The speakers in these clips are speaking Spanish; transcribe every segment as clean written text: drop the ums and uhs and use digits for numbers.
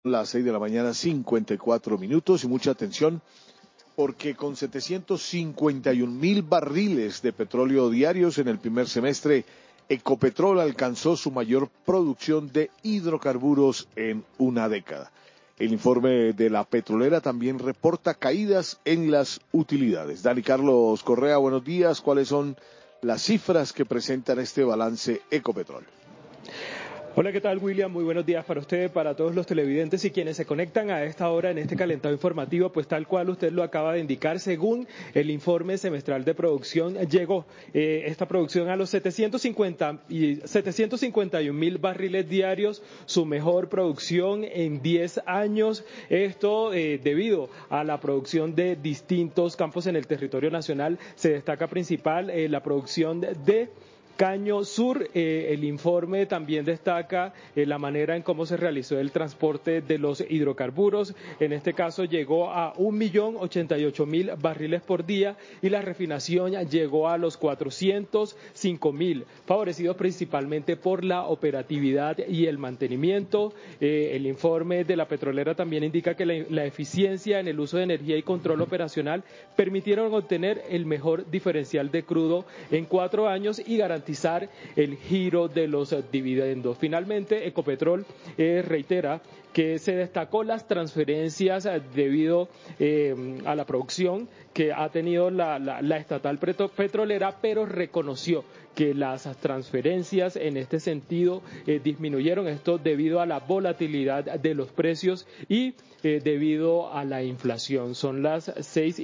Las 6 de la mañana, 54 minutos, y mucha atención porque con 751.000 barriles de petróleo diarios en el primer semestre, Ecopetrol alcanzó su mayor producción de hidrocarburos en una década. El informe de la petrolera también reporta caídas en las utilidades. Dani Carlos Correa, buenos días. ¿Cuáles son las cifras que presentan este balance Ecopetrol? Hola, ¿qué tal, William? Muy buenos días para usted, para todos los televidentes y quienes se conectan a esta hora en este calentado informativo. Pues tal cual usted lo acaba de indicar, según el informe semestral de producción, llegó esta producción a los 751.000 barriles diarios, su mejor producción en 10 años. Esto debido a la producción de distintos campos en el territorio nacional. Se destaca principal la producción de Caño Sur. El informe también destaca la manera en cómo se realizó el transporte de los hidrocarburos. En este caso llegó a 1.088.000 barriles por día y la refinación llegó a los 405.000, favorecidos principalmente por la operatividad y el mantenimiento. El informe de la petrolera también indica que la eficiencia en el uso de energía y control operacional permitieron obtener el mejor diferencial de crudo en 4 años y garantizar el giro de los dividendos. Finalmente, Ecopetrol reitera que se destacó las transferencias debido a la producción que ha tenido la estatal petrolera, pero reconoció que las transferencias en este sentido disminuyeron, esto debido a la volatilidad de los precios y debido a la inflación. Son las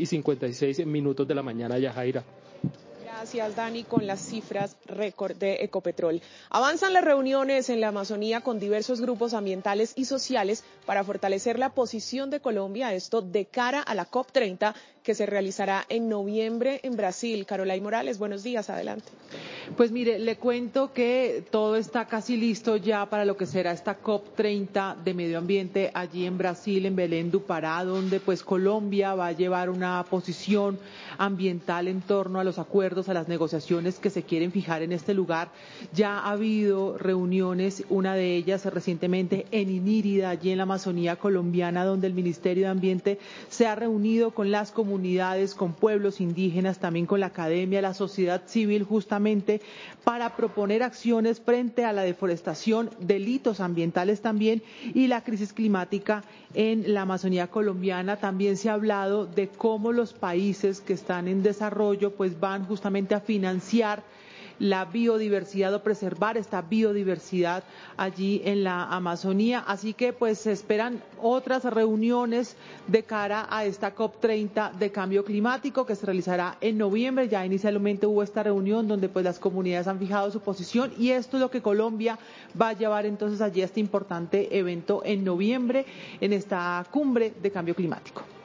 6:56 de la mañana, Yajaira. Gracias, Dani, con las cifras récord de Ecopetrol. Avanzan las reuniones en la Amazonía con diversos grupos ambientales y sociales para fortalecer la posición de Colombia, esto de cara a la COP30 que se realizará en noviembre en Brasil. Carolay Morales, buenos días, adelante. Pues mire, le cuento que todo está casi listo ya para lo que será esta COP30 de medio ambiente allí en Brasil, en Belém do Pará, donde pues Colombia va a llevar una posición ambiental en torno a los acuerdos, a las negociaciones que se quieren fijar en este lugar. Ya ha habido reuniones, una de ellas recientemente en Inírida, allí en la Amazonía colombiana, donde el Ministerio de Ambiente se ha reunido con las comunidades, con pueblos indígenas, también con la academia, la sociedad civil, justamente para proponer acciones frente a la deforestación, delitos ambientales también y la crisis climática en la Amazonía colombiana. También se ha hablado de cómo los países que están en desarrollo pues van justamente a financiar la biodiversidad o preservar esta biodiversidad allí en la Amazonía. Así que pues se esperan otras reuniones de cara a esta COP30 de cambio climático que se realizará en noviembre. Ya inicialmente hubo esta reunión donde pues las comunidades han fijado su posición y esto es lo que Colombia va a llevar entonces allí a este importante evento en noviembre en esta cumbre de cambio climático.